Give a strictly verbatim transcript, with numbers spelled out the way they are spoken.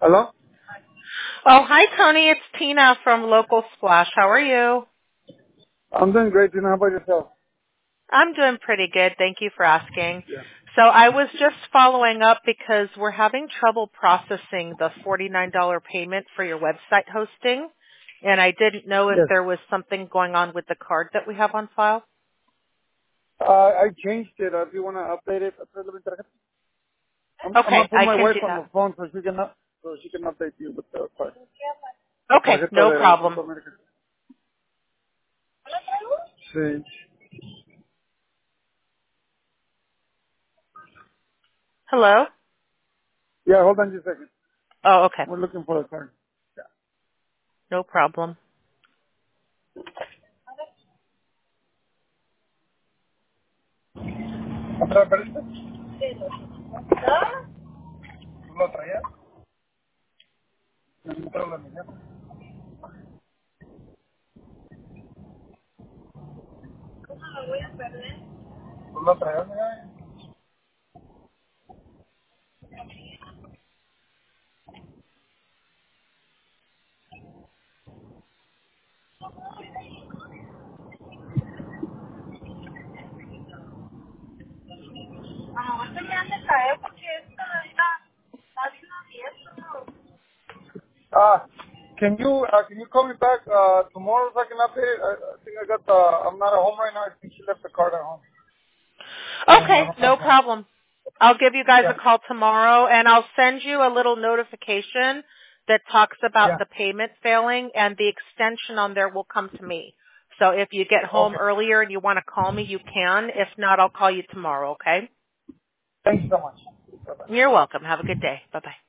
Hello? Oh, hi, Tony. It's Tina from Local Splash. How are you? I'm doing great, Tina. How about yourself? I'm doing pretty good. Thank you for asking. Yeah. So I was just following up because we're having trouble processing the forty-nine dollars payment for your website hosting, and I didn't know if Yes. there was something going on with the card that we have on file. Uh, I changed it. Uh, if you want to update it, I'm, I'm going Okay, to put I my can wife do on the that. phone so she can up, so she can update you with the part. La Okay, tarjeta no de problem. Banco América. Sí. Hello? Yeah, hold on just a second. Oh, okay. We're looking for the card. No problem. ¿Otra perita? ¿Tú lo traías? Me entró la mañana. ¿Tú lo traías, mira? Ah, can you uh, can you call me back uh, tomorrow so I can update it? I, I think I got the. I'm not at home right now. I think she left the card at home. Yeah, Okay, never no comes home. problem. I'll give you guys a Yeah, call tomorrow, and I'll send you a little notification that talks about yeah. the payment failing, and the extension on there will come to me. So if you get home Okay. earlier and you want to call me, you can. If not, I'll call you tomorrow, okay? Thank you so much. Bye bye. You're welcome. Have a good day. Bye-bye.